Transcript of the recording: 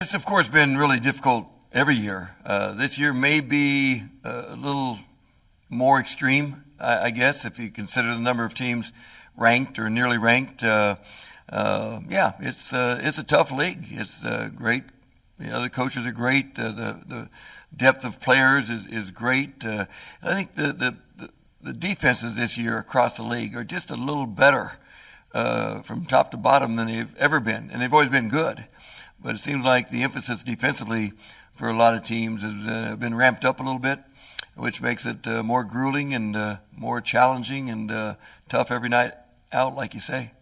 It's, of course, been really difficult every year. This year may be a little more extreme, I guess, if you consider the number of teams ranked or nearly ranked. Yeah, it's a tough league. It's great. The coaches are great. The depth of players is great. I think the defenses this year across the league are just a little better from top to bottom than they've ever been, and they've always been good. But it seems like the emphasis defensively for a lot of teams has been ramped up a little bit, which makes it more grueling and more challenging and tough every night out, like you say.